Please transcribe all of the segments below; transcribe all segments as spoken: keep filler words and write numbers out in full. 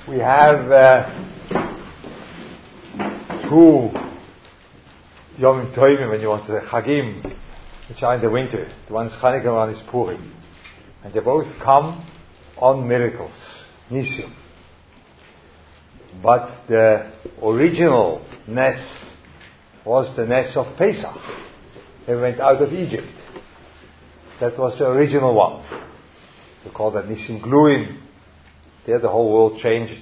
we have uh, two Yom Tovim, when you want to say Chagim, which are in the winter. The one is Chanukah, one is Purim. And they both come on miracles, Nisim. But the original Nes was the Nes of Pesach. They went out of Egypt. That was the original one. They call that Nisim Gluim. There the whole world changed.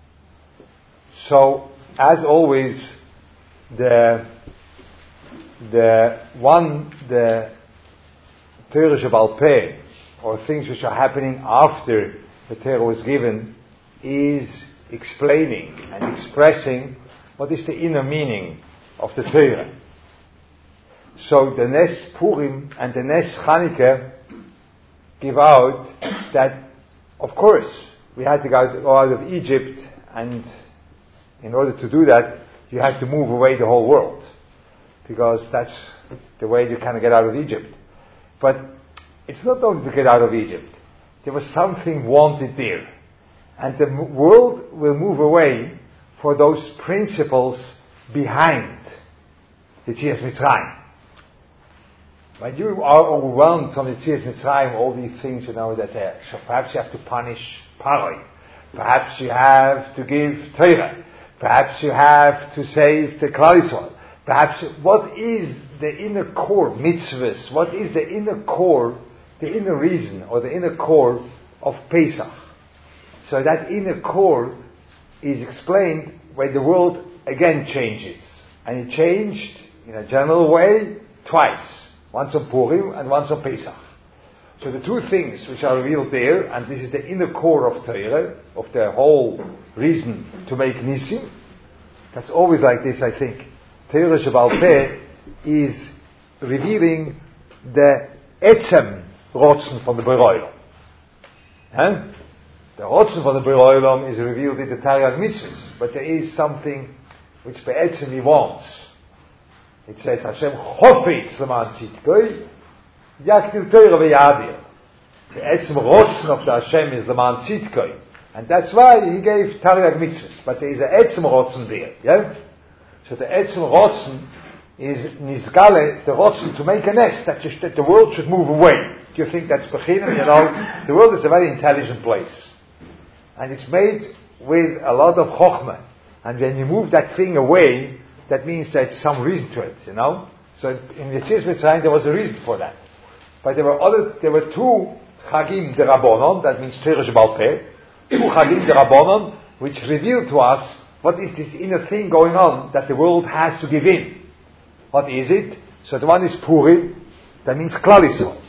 So, as always, the the one, the Torah Shebal Peh, or things which are happening after the Torah was given, is explaining and expressing what is the inner meaning of the Torah. So the Nes Purim and the Nes Chanukah give out that, of course, we had to go out of Egypt, and in order to do that, you had to move away the whole world, because that's the way you kind of get out of Egypt. But it's not only to get out of Egypt. There was something wanted there. And the m- world will move away for those principles behind the Yetzias Mitzrayim. When you are overwhelmed from the Yetzias Mitzrayim, all these things, you know, that uh, so perhaps you have to punish Paroi. Perhaps you have to give Torah. Perhaps you have to save the Klal Yisrael. Perhaps, what is the inner core, mitzvahs? What is the inner core, the inner reason, or the inner core of Pesach? So that inner core is explained when the world again changes. And it changed in a general way twice. Once on Purim and once on Pesach. So the two things which are revealed there, and this is the inner core of Torah, of the whole reason to make Nisim. That's always like this, I think. Torah Shebal Peh is revealing the Etzem Rotzen from the Borei Olam. Huh? The Rotzen from the Borei Olam is revealed in the Taryag Mitzvahs, but there is something which Be'etzem he wants. It says, Hashem Chofetz L'man Tzidkoi, Yaktiv Torah V'yadir. The Etzem Rotzen of the Hashem is L'man Tzidkoi. And that's why he gave Taryag Mitzvahs. But there is a Etzem Rotzen there. Yeah? So the Etzem Rotzen is Nizgale, the Rotzen to make a nest, that, just, that the world should move away. Do you think that's Bechinim? You know, the world is a very intelligent place. And it's made with a lot of Chochmah. And when you move that thing away, that means there's some reason to it, you know. So in the Yetzias Mitzrayim there was a reason for that. But there were other, there were two Chagim de Rabbanon, that means Torah Shebal Peh, two Chagim de Rabbanon, which reveal to us what is this inner thing going on that the world has to give in. What is it? So the one is Purim, that means Klal Yisrael.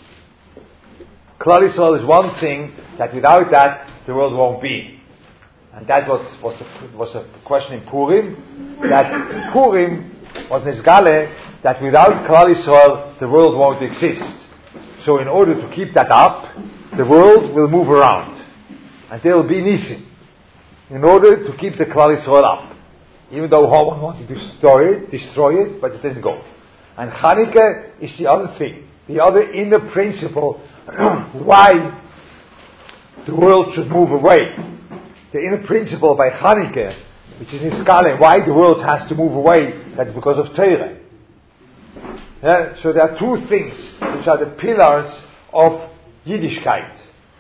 Klal Yisrael is one thing that without that the world won't be. And that was, was, a, was a question in Purim, that Purim was Nizgale, that without Klal Yisrael the world won't exist. So in order to keep that up, the world will move around. And there will be Nisim. In order to keep the Klal Yisrael up. Even though Haman wanted to destroy it, destroy it, but it didn't go. And Chanukah is the other thing, the other inner principle why the world should move away. The inner principle by Chanukah, which is in Skale, why the world has to move away, that's because of Torah. Yeah? So there are two things which are the pillars of Yiddishkeit.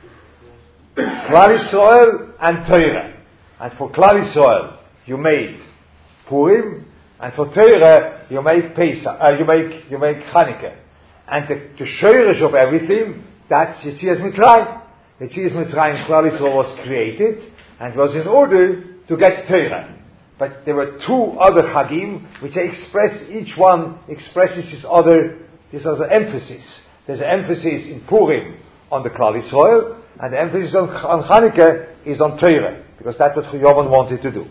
Klal Yisrael and Torah. And for Klal Yisrael, you made Purim, and for Torah, you make Pesach, uh, you make, you make Chanukah. And the, the shoresh of everything, that's Yetzias Mitzrayim. Yetzias Mitzrayim, Klal Yisrael was created, and was in order to get Torah. But there were two other Chagim, which express, each one expresses his other, his other emphasis. There's an emphasis in Purim on the Klal Yisrael, and the emphasis on, on Chanukah is on Torah, because that's what Yovan wanted to do.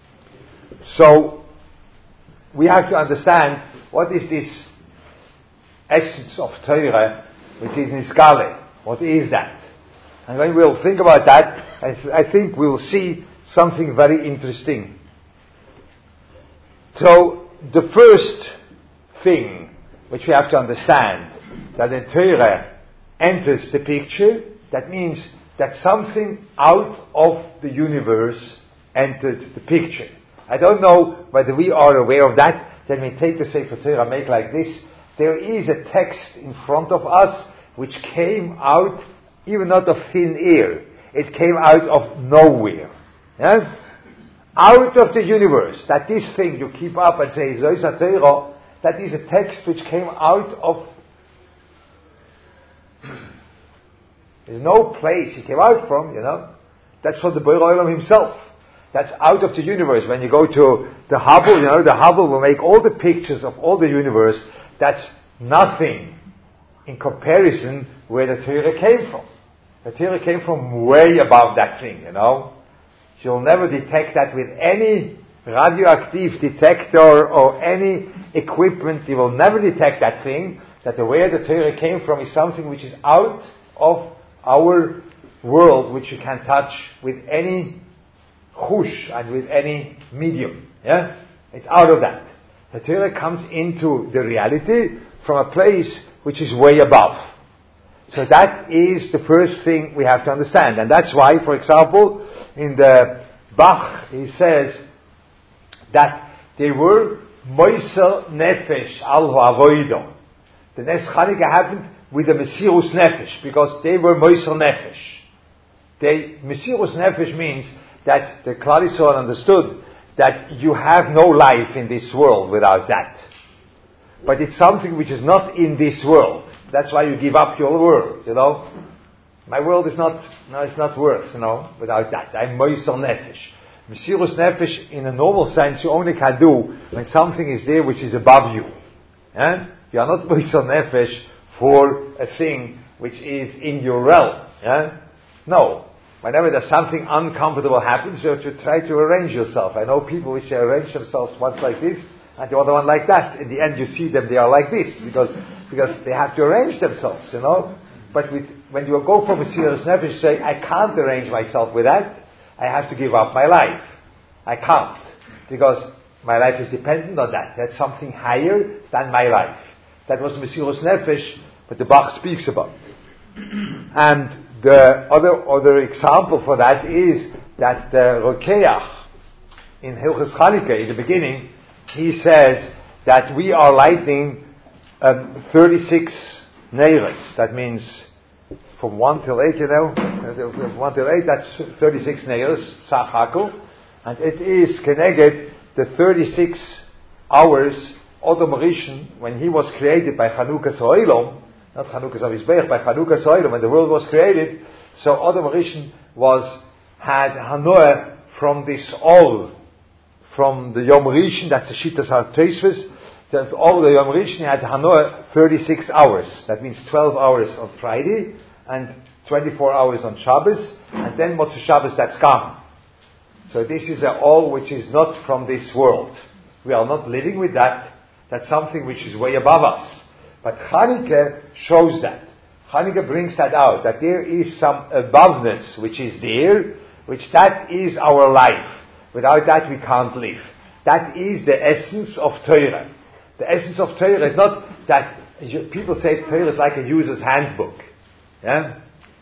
So, we have to understand what is this essence of Torah, which is Nizgale. What is that? And when we'll think about that, I, th- I think we'll see something very interesting. So, the first thing which we have to understand, that the Torah enters the picture, that means that something out of the universe entered the picture. I don't know whether we are aware of that. Then we take the Sefer Torah, make like this. There is a text in front of us which came out, even not of thin air. It came out of nowhere. Yeah? Out of the universe. That this thing you keep up and say, Zoysa Torah, that is a text which came out of... There's no place it came out from, you know. That's from the Borei Olam himself. That's out of the universe. When you go to the Hubble, you know, the Hubble will make all the pictures of all the universe. That's nothing in comparison where the Torah came from. The Torah came from way above that thing, you know. You'll never detect that with any radioactive detector or any equipment. You will never detect that thing, that the where the Torah came from is something which is out of our world, which you can touch with any chush and with any medium. Yeah? It's out of that. The Torah comes into the reality from a place which is way above. So that is the first thing we have to understand. And that's why, for example, in the Bach, he says that they were Moiser Nefesh al Ha'avoido. The Nes Chanukah happened with the Mesirus Nefesh, because they were Moiser Nefesh. They, Mesirus Nefesh means that the Klal Yisrael understood that you have no life in this world without that. But it's something which is not in this world. That's why you give up your world, you know. My world is not, no, it's not worth, you know, without that. I'm Moiser Nefesh. Mesirus Nefesh, in a normal sense, you only can do when something is there which is above you. Yeah? You are not Moiser Nefesh for a thing which is in your realm. Yeah? No. Whenever there's something uncomfortable happens, you have to try to arrange yourself. I know people which arrange themselves once like this, and the other one like that. In the end, you see them, they are like this, because because they have to arrange themselves, you know. But with, when you go for Mesirus Nefesh, say, I can't arrange myself with that. I have to give up my life. I can't, because my life is dependent on that. That's something higher than my life. That was Mesirus Nefesh, but the Bach speaks about. And the other other example for that is that the Rokeach in Hilchos Chanukah, in the beginning, he says that we are lighting um, thirty-six neiros. That means from one till eight, you know, from one till eight, that's thirty-six neiros, Sach Hakel, and it is connected the thirty-six hours Adam Rishon, when he was created by Chanukah Ha'olam, not Chanukah Zavizbeich, by Chanukah Ha'olam, when the world was created. So Adam Rishon was had Hanoah from this all, from the Yom Rishon. That's the Shittas HaTosfos. That all the Yom Rishon had Hanoah thirty-six hours. That means twelve hours on Friday and twenty-four hours on Shabbos, and then Motzei Shabbos, that's gone. So this is a all which is not from this world. We are not living with that. That's something which is way above us. But Chanukah shows that. Chanukah brings that out, that there is some aboveness which is there, which that is our life. Without that we can't live. That is the essence of Torah. The essence of Torah is not that people say Torah is like a user's handbook. Yeah?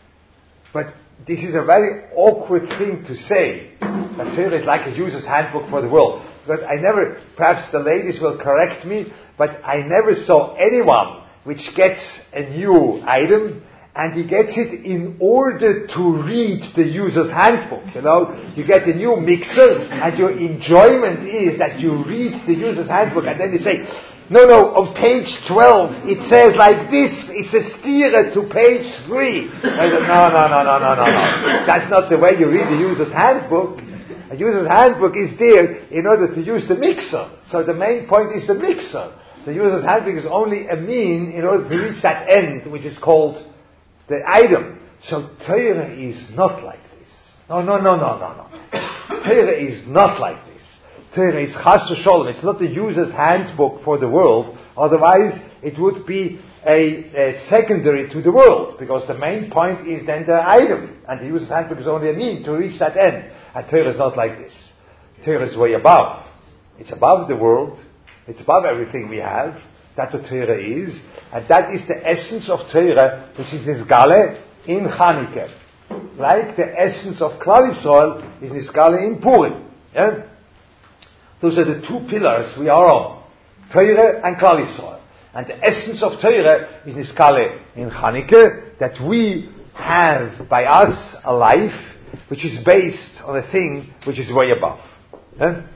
But this is a very awkward thing to say, that Torah is like a user's handbook for the world. Because I never, perhaps the ladies will correct me, but I never saw anyone which gets a new item and he gets it in order to read the user's handbook. You know, you get a new mixer and your enjoyment is that you read the user's handbook and then you say, no, no, on page twelve it says like this, it's a steerer to page three. I said, no, no, no, no, no, no, no. That's not the way you read the user's handbook. A user's handbook is there in order to use the mixer. So the main point is the mixer. The user's handbook is only a mean in order to reach that end, which is called the item. So Torah is not like this. No, no, no, no, no, no. Torah is not like this. Torah is Chas v'Sholom. It's not the user's handbook for the world. Otherwise, it would be a, a secondary to the world, because the main point is then the item, and the user's handbook is only a mean to reach that end. And Torah is not like this. Torah is way above. It's above the world. It's above everything we have. That's what Torah is. And that is the essence of Torah, which is this Gale in Chanukah. like the essence of Klal Yisrael is Niskale in Purim. Yeah? Those are the two pillars we are on. Torah and Klal Yisrael. And the essence of Torah is Niskale in Chanukah, that we have by us a life which is based on a thing which is way above. Yeah?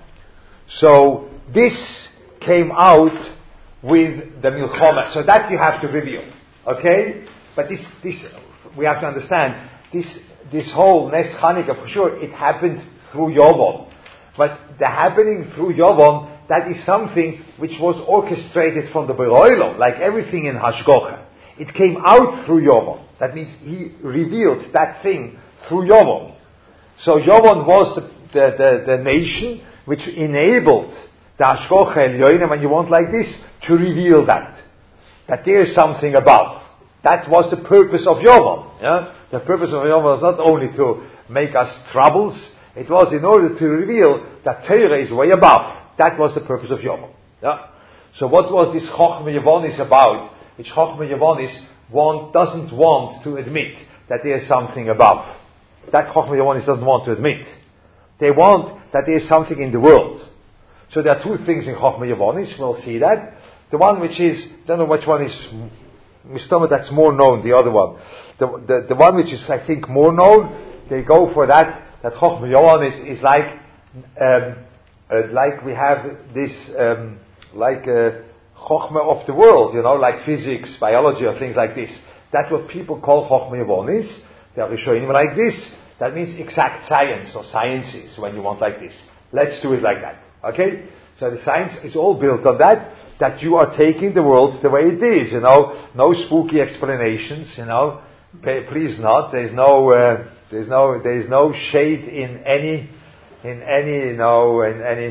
So this came out with the Milchoma. So that you have to review. Okay? But this, this, we have to understand, this, this whole Nes Chanukah, for sure, it happened through Yovam. But the happening through Yovam, that is something which was orchestrated from the Beroilo, like everything in Hashgocha. It came out through Yovam. That means he revealed that thing through Yovam. So Yovam was the, the, the, the nation which enabled the Hashgocha Elyonim, when you want like this, to reveal that. That there is something above. That was the purpose of Yovam. Yeah? The purpose of Yovam was not only to make us troubles, it was in order to reveal that Torah is way above. That was the purpose of Yovam. Yeah? So what was this Chochmah Yevonis about? Which Chochmah Yevonis one doesn't want to admit that there is something above. That Chochmah Yevonis doesn't want to admit. They want that there is something in the world. So there are two things in Chochmah Yevonis. We'll see that. The one which is, I don't know which one is, Mistama, that's more known, the other one. The, the, the one which is, I think, more known, they go for that, that Chochmah Yevonis is like, um, uh, like we have this, um, like uh, Chochmah of the world, you know, like physics, biology, or things like this. That's what people call Chochmah Yevonis. They are showing like this. That means exact science, or sciences, when you want like this. Let's do it like that. Okay? So the science is all built on that, that you are taking the world the way it is, you know. No spooky explanations, you know. Please not. There's no, uh, there's no, there's no shade in any, in any, you know, in any.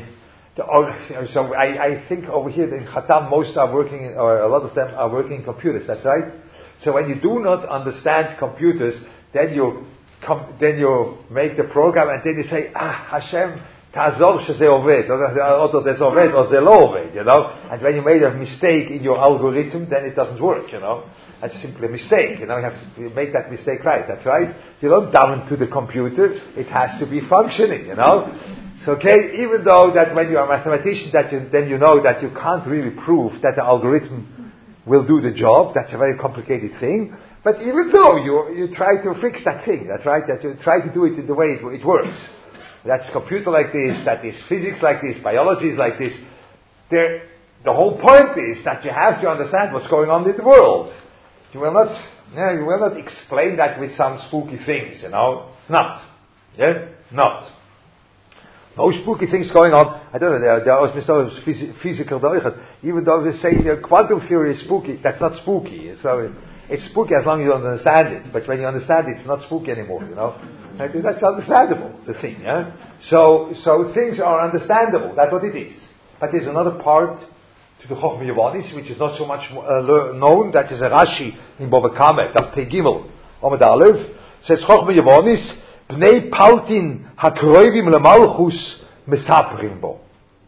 So I, I think over here in Khatam, most are working, or a lot of them are working in computers. That's right. So when you do not understand computers, then you come, then you make the program, and then you say, ah, Hashem, Tazor sheze oved, or this oved, or ze lo oved, you know. And when you made a mistake in your algorithm, then it doesn't work, you know. That's simply a mistake, you know. You have to make that mistake right. That's right. You don't dumb it to the computer. It has to be functioning, you know. So, okay, even though that when you are a mathematician, that you, then you know that you can't really prove that the algorithm will do the job. That's a very complicated thing. But even though you you try to fix that thing, that's right. That you try to do it in the way it, it works. That's computer like this, that is physics like this, biology is like this. There, the whole point is that you have to understand what's going on in the world. You will not, yeah, you will not explain that with some spooky things, you know. Not. Yeah? Not. No spooky things going on. I don't know, there, there are also physical, even though they say uh, quantum theory is spooky, that's not spooky. So it's spooky as long as you don't understand it. But when you understand it, it's not spooky anymore, you know. I think that's understandable, the thing, yeah? So, so things are understandable, that's what it is. But there's another part to the Chochmah Yevonis, which is not so much uh, known, that is a Rashi in Bava Kama, that Pei Gimel, Amud Aleph, says Chochmah Yevonis, Bnei Paltin HaKroivim LeMalchus Mesaprim Bo.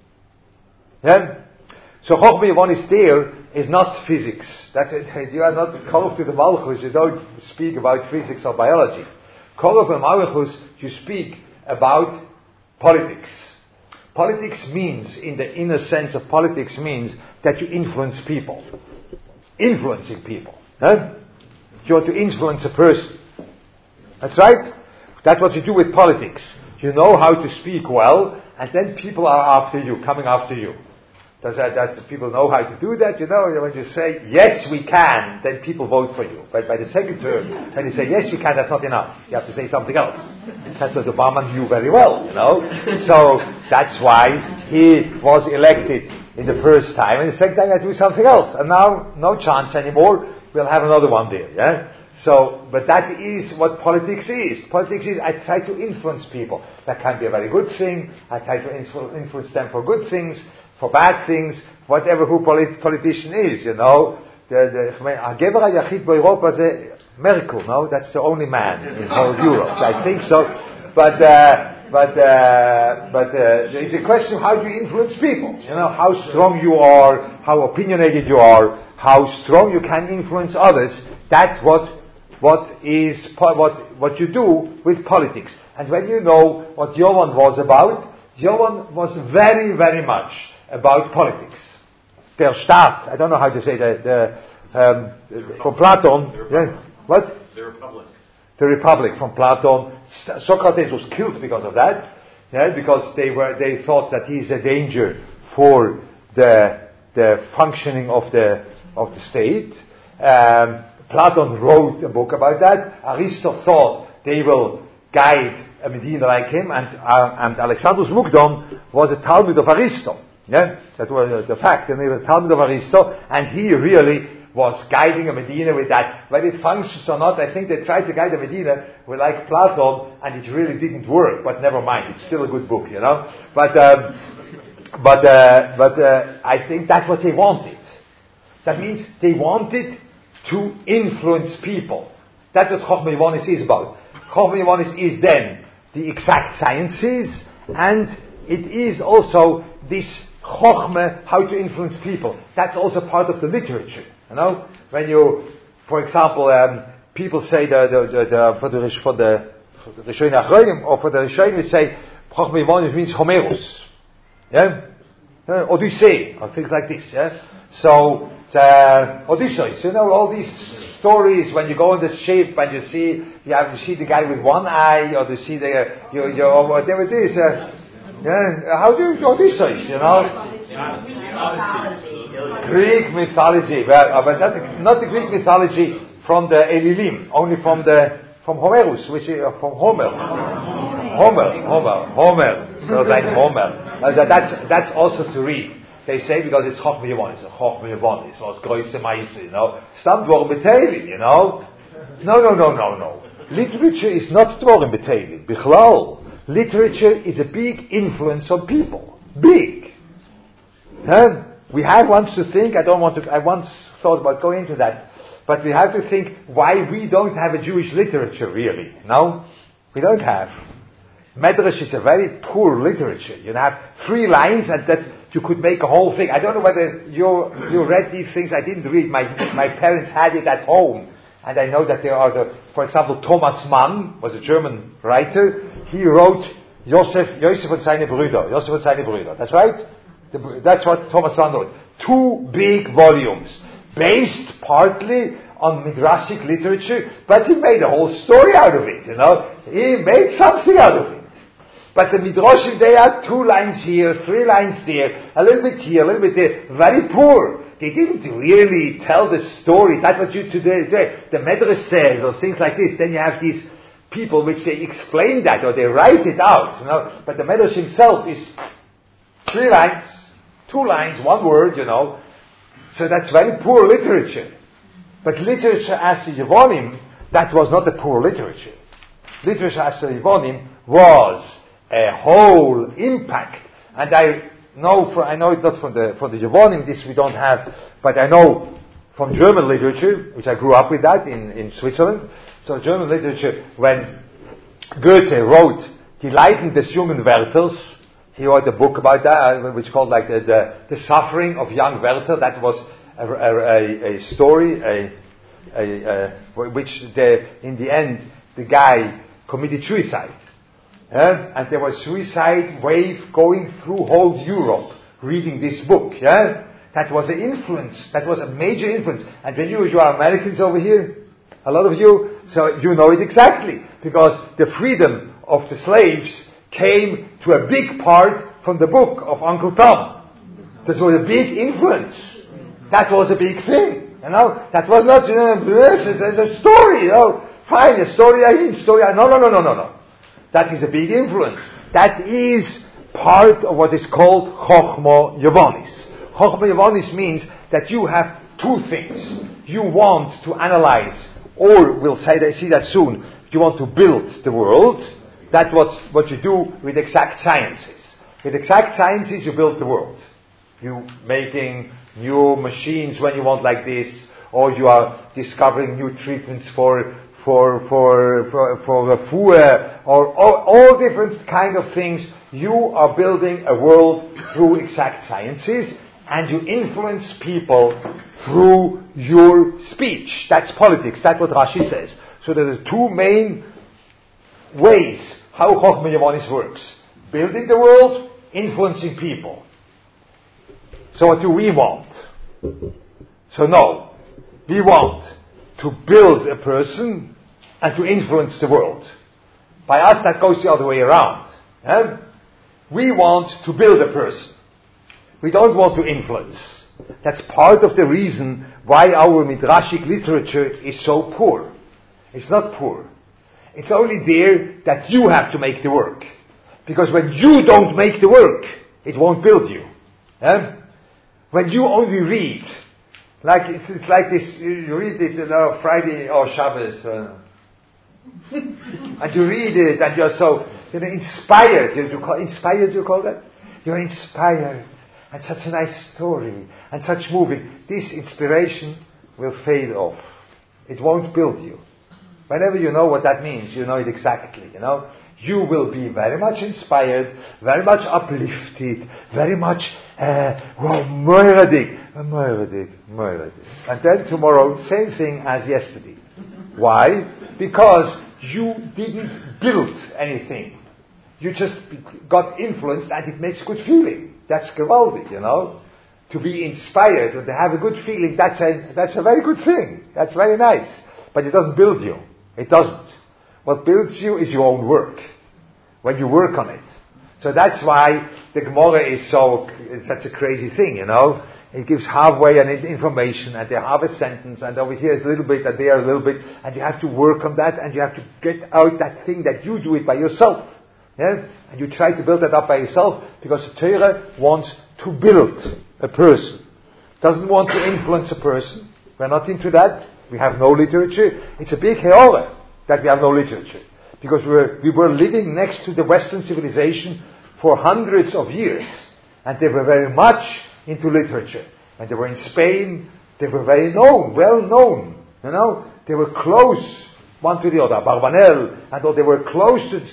Yeah? So Chochmah Yevonis there is not physics. That you are not called to the Malchus, you don't speak about physics or biology. Korov and Malchus, you speak about politics. Politics means, in the inner sense of politics, means that you influence people. Influencing people. Huh? You want to influence a person. That's right. That's what you do with politics. You know how to speak well, and then people are after you, coming after you. Does that, that people know how to do that? You know, when you say, yes, we can, then people vote for you. But by the second term, when you say, yes, we can, that's not enough. You have to say something else. That's what Obama knew very well, you know. So, that's why he was elected in the first time, and the second time I do something else. And now, no chance anymore, we'll have another one there, yeah? So, but that is what politics is. Politics is, I try to influence people. That can be a very good thing. I try to influence them for good things, for bad things, whatever who polit- politician is, you know. The Gever HaYachid B'Europa is a miracle, no? That's the only man in whole Europe. I think so. But, uh, but, uh, but, uh, it's a question of how do you influence people? You know, how strong you are, how opinionated you are, how strong you can influence others. That's what what is po- what what you do with politics. And when you know what Yovan was about, Yovan was very, very much about politics. Der Staat, I don't know how to say that, the, um, from Platon, yeah, what? The Republic. The Republic from Platon. Socrates was killed because of that, yeah, because they were they thought that he is a danger for the the functioning of the of the state. Um, Platon wrote a book about that. Aristotle thought they will guide a Medina like him, and uh, and Alexandros Mukdon was a Talmud of Aristotle. Yeah, that was uh, the fact. And he was a Talmud of Aristotle, and he really was guiding a Medina with that. Whether it functions or not, I think they tried to guide a Medina with like Platon, and it really didn't work. But never mind, it's still a good book, you know. But um, but uh, but uh, I think that's what they wanted. That means they wanted to influence people. That's what Chochmah Yevonis is about. Chochmah Yevonis is then the exact sciences, and it is also this Chochmah, how to influence people. That's also part of the literature. You know, when you, for example, um, people say the the, the, the for the for the for the Rishonim Achronim, or for the Rishonim we say Chochmah Yevonis means Homerus, yeah, uh, Odyssey, or things like this. Yeah, so the Odysseus, you know, all these stories when you go on the ship and you see you have you see the guy with one eye, or you see the uh, you you or whatever it is. Uh, yeah, how do you Odysseus? You know, Greek mythology, well, uh, but not the, not the Greek mythology from the Elilim, only from the from Homerus, which is uh, from Homer, Homer, Homer, Homer. So like Homer. Uh, that, that's that's also to read. They say because it's Chochmah Yevonis, Chochmah Yevonis, it's was größte Meise, you know. Some Dvorim B'Teilim, you know. No, no, no, no, no. Literature is not Dvorim B'Teilim. Bichlal. Literature is a big influence on people. Big. Huh? We have once to think, I don't want to, I once thought about going into that, but we have to think why we don't have a Jewish literature really. No? We don't have. Medrash is a very poor literature. You have three lines and that you could make a whole thing. I don't know whether you you read these things. I didn't read. My my parents had it at home, and I know that there are the. For example, Thomas Mann was a German writer. He wrote Joseph Joseph und seine Brüder. Joseph und seine Brüder. That's right. The, that's what Thomas Mann wrote. Two big volumes, based partly on Midrashic literature, but he made a whole story out of it. You know, he made something out of it. But the Midrashim, they are two lines here, three lines there, a little bit here, a little bit there, very poor. They didn't really tell the story. That's what you today, today the Medrash says, or things like this. Then you have these people which they explain that, or they write it out, you know. But the Medrash himself is three lines, two lines, one word, you know. So that's very poor literature. But literature as to Yevonim, that was not a poor literature. Literature as to Yevonim was a whole impact, and I know for I know it not from the from the Yevonim, this we don't have, but I know from German literature, which I grew up with that in, in Switzerland. So German literature, when Goethe wrote Die Leiden des jungen Werthers, he wrote a book about that, which called like the the, the suffering of young Werther. That was a, a, a story, a, a, a which the in the end the guy committed suicide. Yeah? And there was suicide wave going through whole Europe reading this book. Yeah? That was an influence. That was a major influence. And when you, you are Americans over here, a lot of you, so you know it exactly. Because the freedom of the slaves came to a big part from the book of Uncle Tom. This was a big influence. That was a big thing. You know? That was not, you know, it's a story, you know. Fine, a story I eat, story I... No, no, no, no, no, no. That is a big influence. That is part of what is called Chochmah Yevonis. Chochmah Yevonis means that you have two things. You want to analyze, or we'll say that, see that soon, you want to build the world. That's what, what you do with exact sciences. With exact sciences you build the world. You making new machines when you want like this, or you are discovering new treatments for for for for for the food, or all, all different kind of things. You are building a world through exact sciences, and you influence people through your speech. That's politics. That's what Rashi says. So there are two main ways how Chochmah Yevonis works. Building the world, influencing people. So what do we want? So no, we want to build a person and to influence the world. By us that goes the other way around. Eh? We want to build a person. We don't want to influence. That's part of the reason why our Midrashic literature is so poor. It's not poor. It's only there that you have to make the work. Because when you don't make the work, it won't build you. Eh? When you only read, like it's, it's like this, you read it, you know, Friday or Shabbos, uh, and you read it, and you're so, you know, inspired. You, you call inspired. You call that? You're inspired, and such a nice story, and such moving. This inspiration will fade off. It won't build you. Whenever you know what that means, you know it exactly. You know, you will be very much inspired, very much uplifted, very much uh, oh, moiradik, moiradik, moiradik. And then tomorrow, same thing as yesterday. Why? Because you didn't build anything. You just got influenced, and it makes good feeling. That's gewaldig, you know. To be inspired and to have a good feeling, that's a that's a very good thing. That's very nice. But it doesn't build you. It doesn't. What builds you is your own work. When you work on it. So that's why the Gemara is so, it's such a crazy thing, you know. It gives halfway an information, and they have a sentence, and over here is a little bit, and there a little bit, and you have to work on that, and you have to get out that thing that you do it by yourself. Yeah? And you try to build that up by yourself, because the Torah wants to build a person. Doesn't want to influence a person. We're not into that. We have no literature. It's a big heora that we have no literature. Because we were, we were living next to the Western civilization for hundreds of years. And they were very much into literature. And they were in Spain. They were very known, well known. You know, they were close one to the other. Barbanel, and they were close to,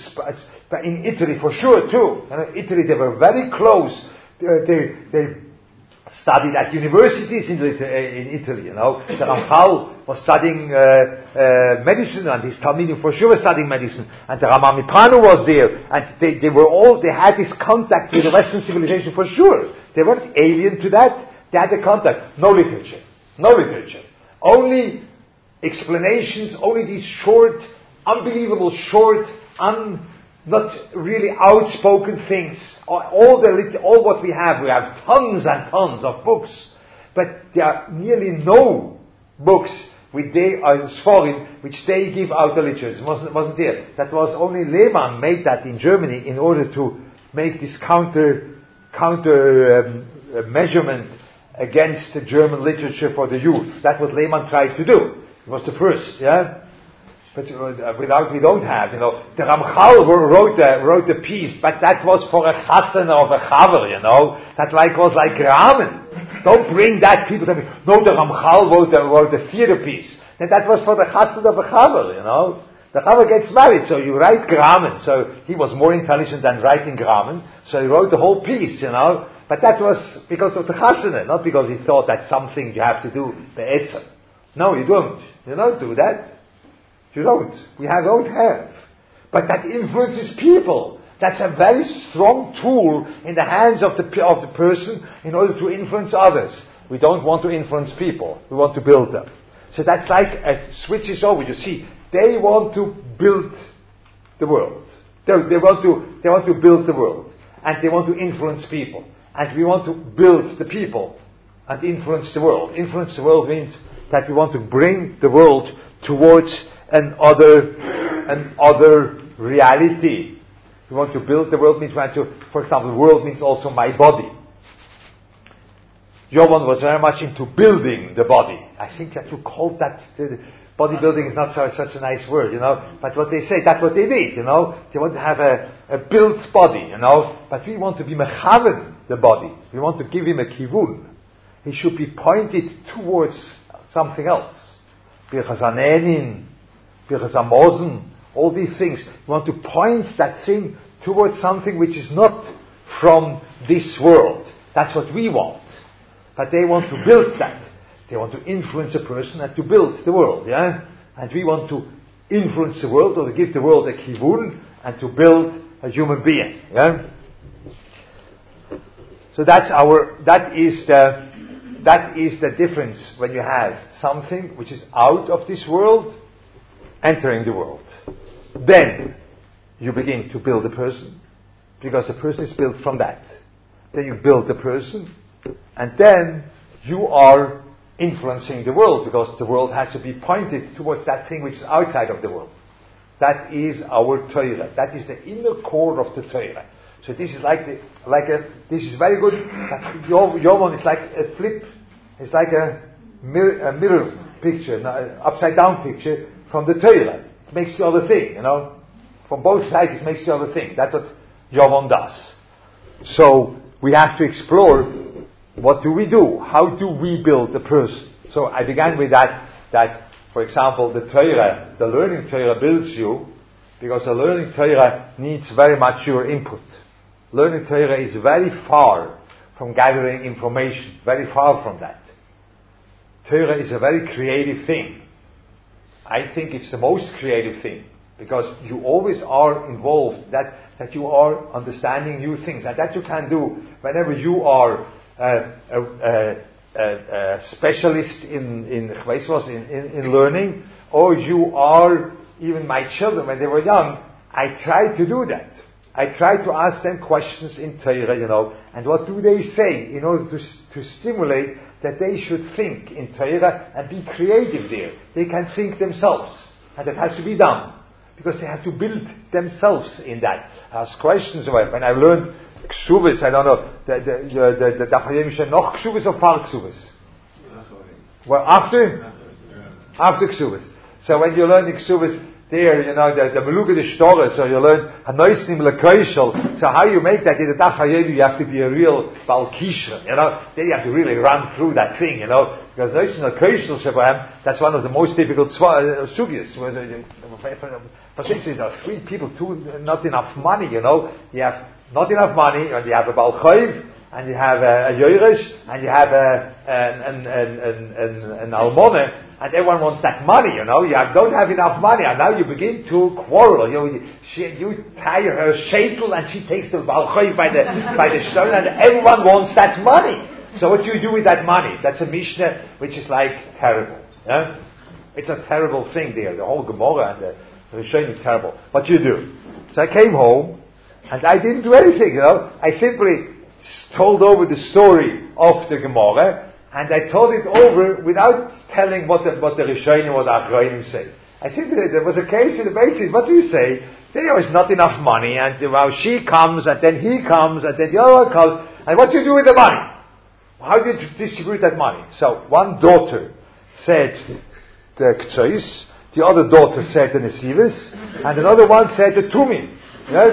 in Italy for sure too. You know, Italy, they were very close. They, they, they studied at universities in, in Italy, you know. The Ramchal was studying uh, uh, medicine, and his Talmidim for sure was studying medicine. And the Rama Mipanu was there, and they, they were all, they had this contact with the Western civilization for sure. They weren't alien to that. They had the contact. No literature. No literature. Only explanations, only these short, unbelievable short, un, not really outspoken things. All the all what we have, we have tons and tons of books, but there are nearly no books which they are Sforim, which they give out the literature. It wasn't, wasn't there. That was only Lehmann made that in Germany in order to make this counter counter um, measurement against the German literature for the youth. That's what Lehmann tried to do. It was the first, yeah. But uh, without, we don't have, you know. The Ramchal wrote the, wrote the piece, but that was for a chassan of a chaver, you know. That like was like ramen. Don't bring that, people tell me, no, the Ramchal wrote the, wrote the theater piece. And that was for the chassan of a chaver, you know. The chaver gets married, so you write gramen. So he was more intelligent than writing gramen, so he wrote the whole piece, you know. But that was because of the chassan, not because he thought that's something you have to do, be'etzem. No, you don't. You don't do that. You don't. We have, don't have. But that influences people. That's a very strong tool in the hands of the of the person in order to influence others. We don't want to influence people. We want to build them. So that's like a switches over. You see, they want to build the world. They, they want to they want to build the world, and they want to influence people. And we want to build the people and influence the world. Influence the world means that we want to bring the world towards an other, an other reality. We want to build the world means we want to, for example, the world means also my body. Jovan was very much into building the body. I think that you called that, the bodybuilding is not so, such a nice word, you know, but what they say, that's what they did, you know. They want to have a, a built body, you know, but we want to be mechaven the body. We want to give him a kivun. He should be pointed towards something else. Birchas Hanenin, Birchas Hamazon, all these things. We want to point that thing towards something which is not from this world. That's what we want. But they want to build that. They want to influence a person and to build the world, yeah? And we want to influence the world, or to give the world a kivun, and to build a human being. Yeah? So that's our, that is the, that is the difference when you have something which is out of this world, entering the world. Then you begin to build a person, because the person is built from that. Then you build the person, and then you are influencing the world, because the world has to be pointed towards that thing which is outside of the world. That is our Torah. That is the inner core of the Torah. So this is like the, like a, this is very good. Your, your one is like a flip. It's like a mirror, a mirror picture, an upside down picture from the Torah. It makes the other thing, you know. From both sides it makes the other thing. That's what your one does. So we have to explore, what do we do? How do we build a person? So I began with that, that, for example, the Torah, the learning Torah builds you, because the learning Torah needs very much your input. Learning Torah is very far from gathering information, very far from that. Torah is a very creative thing. I think it's the most creative thing, because you always are involved, that, that you are understanding new things, and that you can do whenever you are uh, a, a, a, a specialist in, in, in, in, in learning, or you are, even my children, when they were young, I tried to do that. I try to ask them questions in Torah, you know, and what do they say in order to, to stimulate that they should think in Torah and be creative there. They can think themselves, and that has to be done, because they have to build themselves in that. Ask questions. When I learned Kshuvas, I don't know, the Dachayim noch Kshuvas or Far Kshuvas? Well, after? After Kshuvas. So when you learn the Kshuvas, there, you know, the, the Meluga de Shtore, so you learn Hanoisnim Lekoishel. So how you make that in the Daf HaYomi, you have to be a real Balkisha, you know. Then you have to really run through that thing, you know. Because Hanoisnim Lekoishel Shebahem, that's one of the most difficult uh, sugyas. For instance, there are three people, two, not enough money, you know. You have not enough money, and you have a Balchoiv, and you have a, a Yoirish, and you have a, an, an, an, an, an Almone, and everyone wants that money, you know. You have, don't have enough money, and now you begin to quarrel. You know, you, she, you tie her shaitel, and she takes the balchoy by the by the stone, and everyone wants that money. So what do you do with that money? That's a Mishnah which is like terrible. Yeah? It's a terrible thing there. The whole Gemara and the Rishonim is terrible. What do you do? So I came home, and I didn't do anything, you know. I simply told over the story of the Gemara, and I told it over without telling what the, what the Rishonim or the Achronim say. I simply, there was a case in the basis, what do you say? There is not enough money, and well, she comes, and then he comes, and then the other one comes, and what do you do with the money? How do you distribute that money? So, one daughter said the Ktsois, the other daughter said the Nesivas, and another one said the Tumi. You know?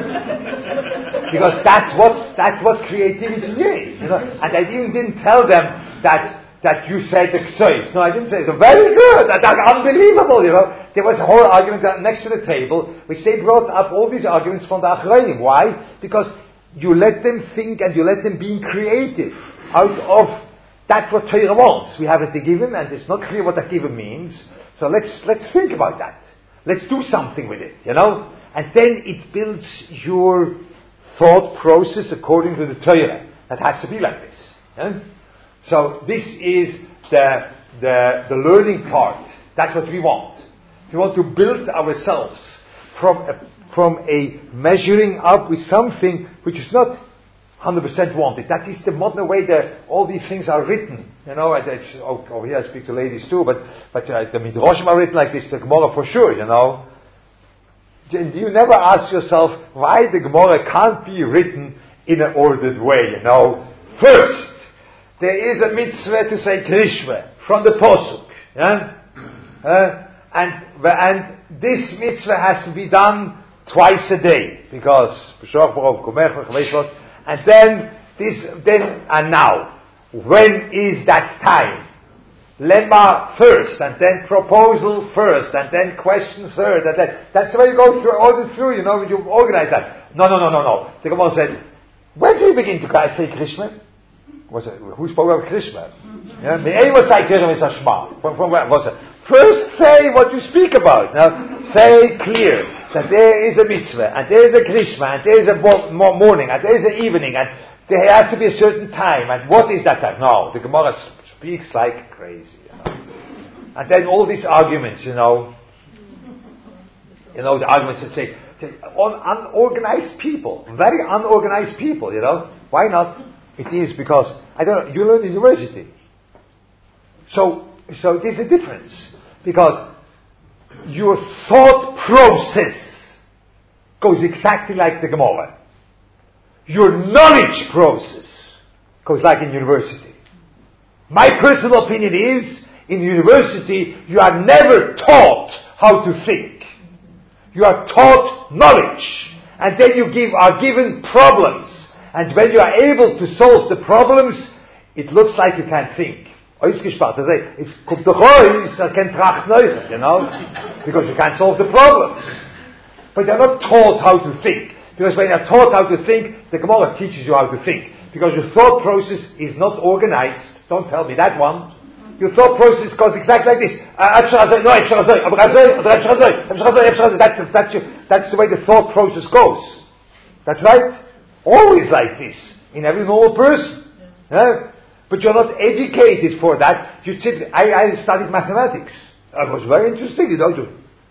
Because that's what, that's what creativity is, you know. And I even didn't tell them that, that you said the Ktsois. No, I didn't say it. Very good, that, that's unbelievable, you know. There was a whole argument next to the table, which they brought up all these arguments from the Achronim. Why? Because you let them think and you let them be creative out of, that's what Torah wants. We have a given, and it's not clear what that given means. So let's, let's think about that. Let's do something with it, you know. And then it builds your thought process according to the Torah. That has to be like this. Yeah? So this is the, the, the learning part. That's what we want. We want to build ourselves from a, from a measuring up with something which is not one hundred percent wanted. That is the modern way that all these things are written. You know, it's, oh, over here I speak to ladies too, but, but uh, the Midrashim are written like this, the Gemara for sure, you know. You never ask yourself why the Gemara can't be written in an ordered way, you know. First, there is a mitzvah to say Krishma from the Posuk, yeah? Uh, and, and this mitzvah has to be done twice a day, because, and then, this, then, and now, when is that time? Lemma first, and then proposal first, and then question third, and then, that's the way you go through, order through, you know, you organize that. No, no, no, no, no. The Gemara says, when do you begin to say Krishma? Was it, who spoke about Krishma? Yeah, from, from where was it? First say what you speak about. Now, say clear that there is a mitzvah, and there is a krishma, and there is a mo- morning, and there is an evening, and there has to be a certain time, and what is that time? No, the Gemara speaks like crazy, you know. And then all these arguments, you know, you know, the arguments that say, on unorganized people, very unorganized people, you know. Why not? It is because, I don't know, you learn in university. So, so there's a difference. Because your thought process goes exactly like the Gemara. Your knowledge process goes like in university. My personal opinion is, in university, you are never taught how to think. You are taught knowledge. And then you give, are given problems. And when you are able to solve the problems, it looks like you can think. Ausgespart. Also, es kommt doch raus, er kennt Tracht Neues, you know? Because you can't solve the problems. But you're not taught how to think. Because when you're taught how to think, the Gemara teaches you how to think. Because your thought process is not organized. Don't tell me that one. Your thought process goes exactly like this. That's, that's, your, that's the way the thought process goes. That's right. Always like this. In every normal person. Yeah? But you're not educated for that. You sit, I, I studied mathematics. It was very interesting, you know. To,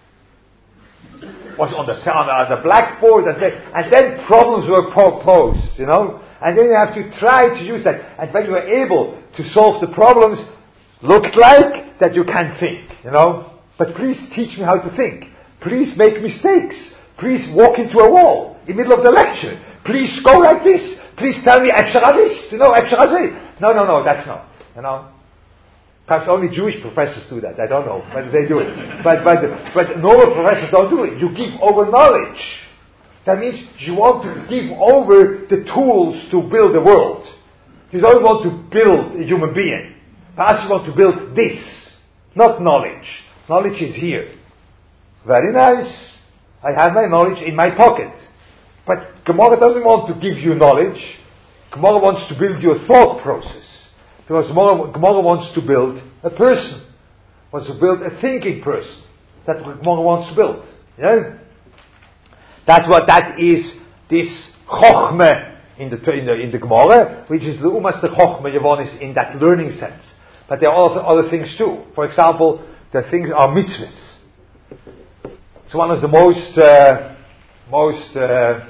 was on the, on the blackboard, and then, and then problems were proposed, you know. And then you have to try to use that. And when you are able to solve the problems, looked like that you can think, you know. But please teach me how to think. Please make mistakes. Please walk into a wall in the middle of the lecture. Please go like this. Please tell me, Efsharadis, you know, Efsharadis. No, no, no, that's not, you know. Perhaps only Jewish professors do that. I don't know whether they do it. But, but, but normal professors don't do it. You give over knowledge. That means you want to give over the tools to build a world. You don't want to build a human being. Perhaps you want to build this, not knowledge. Knowledge is here. Very nice. I have my knowledge in my pocket. But Gemara doesn't want to give you knowledge. Gemara wants to build your thought process. Because Gemara, Gemara wants to build a person. Wants to build a thinking person. That's what Gemara wants to build. Yeah? That's what that is, this Chochmeh in the, in the, in the Gemara, which is the Umas the Chochmeh Yavonis in that learning sense. But there are other things too. For example, the things are mitzvahs. It's one of the most, uh, most, uh,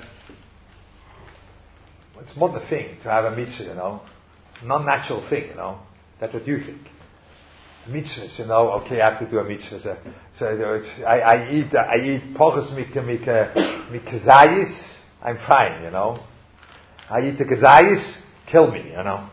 it's not the thing to have a mitzvah, you know. Non-natural thing, you know. That's what you think. Mitzvahs, you know. Okay, I have to do a mitzvah. So, so it's, I, I eat, I eat porches mit, mit, mit kezayis, I'm fine, you know. I eat the kezayis, kill me, you know.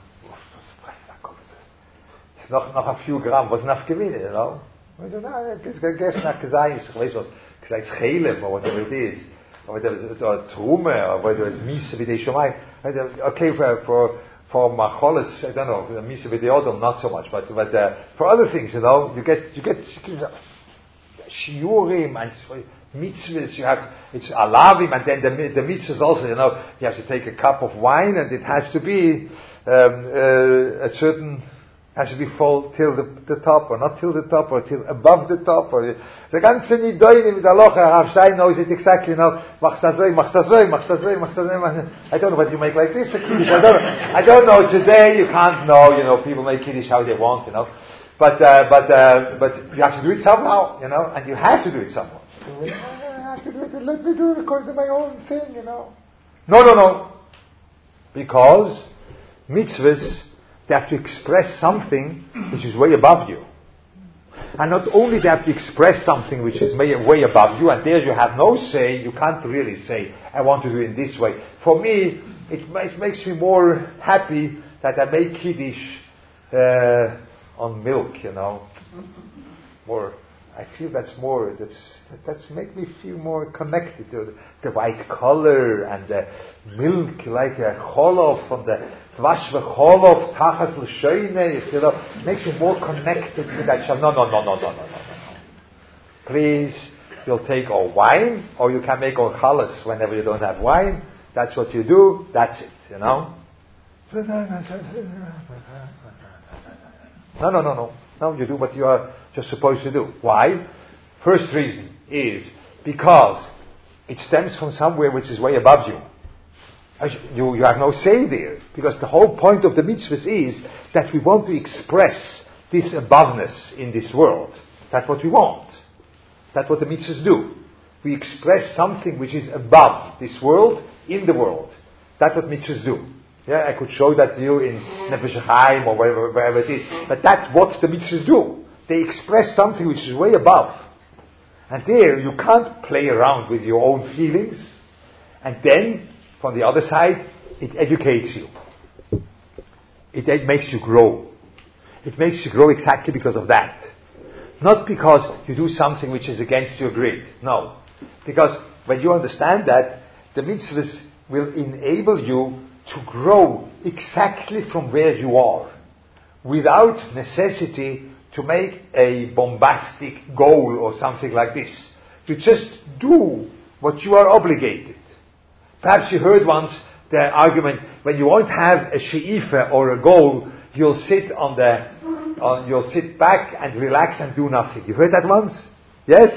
It's noch, noch a few gram, was enough gewinnen, you know. I said, no, it's gegessen nach kezayis, ich weiß was, kezayis chelem, or whatever it is. Or whatever, or trume, or whatever it's misa v'dei shomai. Okay, for, for, for macholes, I don't know, for the misa v'dei odom, not so much, but, but, uh, for other things, you know, you get, you get, shiurim, and mitzvahs, you have, it's alavim, and then the, the mitzvahs also, you know, you have to take a cup of wine, and it has to be, um, uh, a certain, has to be full till the, the top, or not till the top, or till above the top, or the ganze nidoinim with aloha. Rav Stein knows it exactly. You know, machs tazoi, machs tazoi, machs tazoi, machs tazoi. I don't know what you make like this. I don't. I don't know. Today you can't know. You know, people make kiddush how they want. You know, but uh, but uh, but you have to do it somehow. You know, and you have to do it somehow. I have to do it. Let me do it according to my own thing. You know. No, no, no. Because mitzvahs, they have to express something which is way above you. And not only they have to express something which is way above you, and there you have no say, you can't really say, I want to do it in this way. For me, it, it makes me more happy that I make Kiddush uh, on milk, you know. More, I feel that's more, that's, that's make me feel more connected to the, the white color and the milk, like a cholov from the Tvash v'cholov, tachas l'shoyneh, you know, makes you more connected to that. No, no, no, no, no, no, no, no. Please, you'll take all wine, or you can make all chalas whenever you don't have wine. That's what you do. That's it, you know. No, no, no, no. No, you do what you are, you're supposed to do. Why? First reason is because it stems from somewhere which is way above you. You, you have no say there. Because the whole point of the mitzvahs is that we want to express this aboveness in this world. That's what we want. That's what the mitzvahs do. We express something which is above this world in the world. That's what mitzvahs do. Yeah, I could show that to you in Nefesh Chaim or wherever, wherever it is. But that's what the mitzvahs do. They express something which is way above. And there you can't play around with your own feelings. And then, from the other side, it educates you. It, it makes you grow. It makes you grow exactly because of that. Not because you do something which is against your grid. No. Because when you understand that, the mitzvahs will enable you to grow exactly from where you are, without necessity to make a bombastic goal or something like this. You just do what you are obligated. Perhaps you heard once the argument, when you won't have a she'ifa or a goal, you'll sit on the, on, you'll sit back and relax and do nothing. You heard that once? Yes?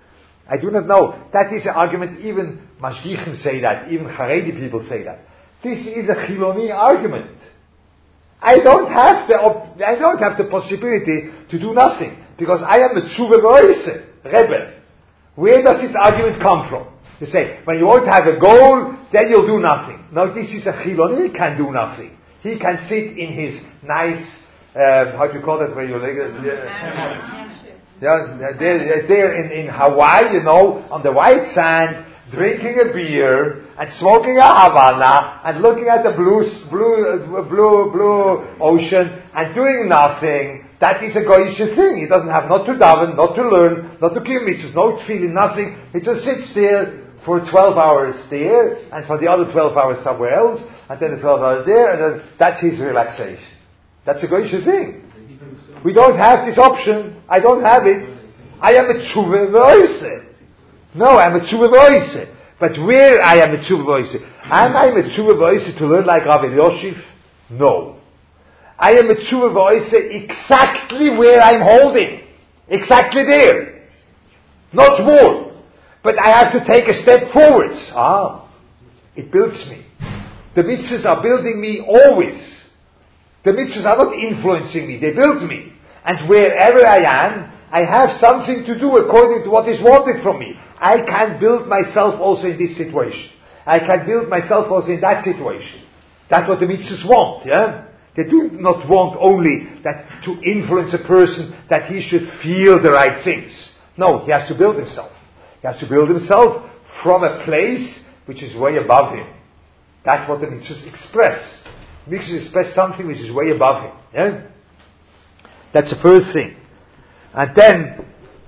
I do not know. That is an argument, even Mashgichim say that, even Haredi people say that. This is a Chiloni argument. I don't have the, op- I don't have the possibility to do nothing, because I am a Tshuva Voise, Rebbe. Where does this argument come from? You say, when you won't have a goal, then you'll do nothing. No, this is a Chiloni, he can do nothing. He can sit in his nice, uh, how do you call that, where you like it? Yeah, yeah there, there in, in Hawaii, you know, on the white sand, drinking a beer, and smoking a Havana, and looking at the blue, blue, blue, blue ocean, and doing nothing. That is a goyish thing. He doesn't have not to daven, not to learn, not to give mitzvahs, no feeling, nothing. He just sits there for twelve hours there, and for the other twelve hours somewhere else, and then the twelve hours there, and then that's his relaxation. That's a goyish thing. We don't have this option. I don't have it. I am a tshuva voise. No, I'm a tshuva voise. But where I am a tshuva voise? Am I a tshuva voise to learn like Rabbi Yosef? No. I am a tshuva voise exactly where I'm holding. Exactly there. Not more. But I have to take a step forwards. Ah. It builds me. The mitzvahs are building me always. The mitzvahs are not influencing me. They build me. And wherever I am, I have something to do according to what is wanted from me. I can build myself also in this situation. I can build myself also in that situation. That's what the mitzvahs want, yeah? They do not want only that to influence a person that he should feel the right things. No, he has to build himself. He has to build himself from a place which is way above him. That's what the mitzvahs express. The mitzvahs express something which is way above him, yeah? That's the first thing. And then,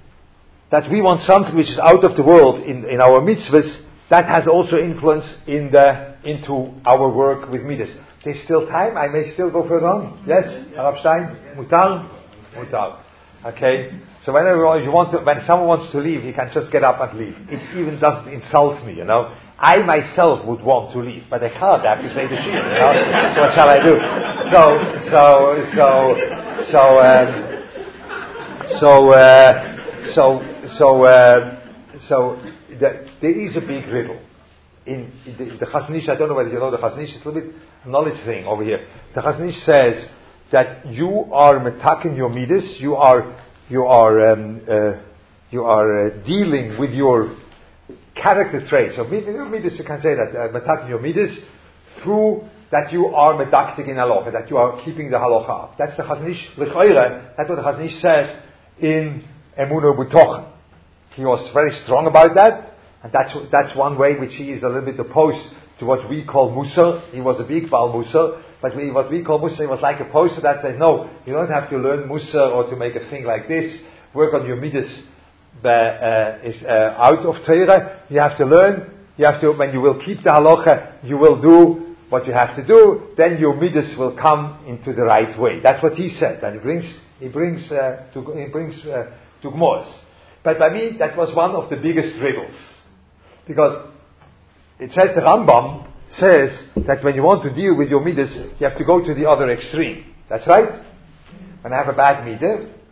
that we want something which is out of the world in, in our mitzvahs, that has also influence in the, into our work with midas. There's still time, I may still go further on. Yes? Harab Stein? Mutal? Mutal. Okay? So whenever you want to, when someone wants to leave, he can just get up and leave. It even doesn't insult me, you know. I myself would want to leave, but I can't, I have to say the shir, you know. So what shall I do? So, so, so, so, um, So, uh, so, so, uh, so, the, there is a big riddle. In, in the, the Chazon Ish, I don't know whether you know the Chazon Ish, it's a little bit knowledge thing over here. The Chazon Ish says that you are metaking your midas, you are, you are, um, uh, you are uh, dealing with your character traits. So, midas, you can say that, uh, metaking your midas through that you are medaktik in halacha, that you are keeping the halacha up. That's the Chazon Ish, l'choire, that's what the Chazon Ish says in Emunah B'tochen. He was very strong about that, and that's that's one way which he is a little bit opposed to what we call Musar. He was a big Baal Musar, but we, what we call Musar, he was like opposed to that, says, no, you don't have to learn Musar or to make a thing like this. Work on your midas uh, is uh, out of Torah. You have to learn, you have to, when you will keep the halacha, you will do what you have to do, then your midas will come into the right way. That's what he said, and he brings He brings uh, to he brings uh, to Gmos. But by me, that was one of the biggest riddles, because it says the Rambam says that when you want to deal with your midas, you have to go to the other extreme. That's right. When I have a bad midah,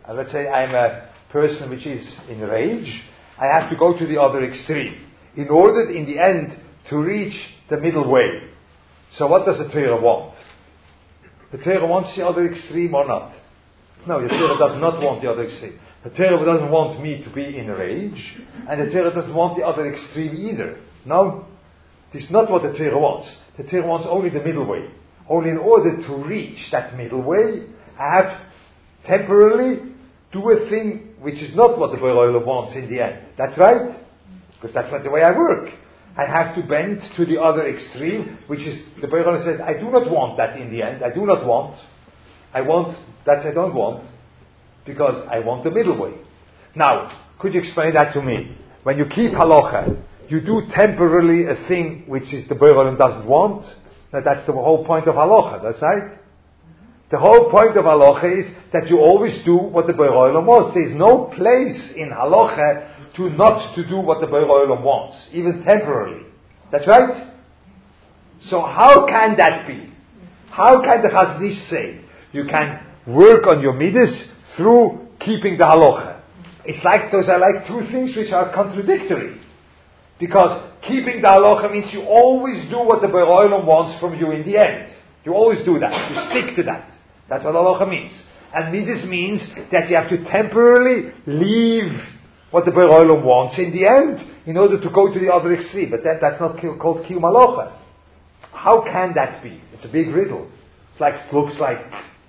Uh, let's say I'm a person which is in rage. I have to go to the other extreme in order, in the end, to reach the middle way. So what does the Torah want? The Torah wants the other extreme or not? No, the Torah does not want the other extreme. The Torah doesn't want me to be in rage, and the Torah doesn't want the other extreme either. No, this is not what the Torah wants. The Torah wants only the middle way. Only in order to reach that middle way, I have to temporarily do a thing which is not what the Borei Olam wants in the end. That's right, because that's not the way I work. I have to bend to the other extreme, which is, the Borei Olam says, I do not want that in the end. I do not want. I want, that I don't want, because I want the middle way. Now, could you explain that to me? When you keep halacha, you do temporarily a thing which is the Borei Olam doesn't want. Now, that's the whole point of halacha, that's right? The whole point of halacha is that you always do what the Borei Olam wants. There is no place in halacha to not to do what the Borei Olam wants, even temporarily. That's right? So how can that be? How can the Chazon Ish say you can work on your midas through keeping the halacha? It's like, those are like two things which are contradictory. Because keeping the halacha means you always do what the Borei Olam wants from you in the end. You always do that. You stick to that. That's what halacha means. And midas means that you have to temporarily leave what the Borei Olam wants in the end in order to go to the other extreme. But that, that's not called kiyum halacha. How can that be? It's a big riddle. It's like, it looks like...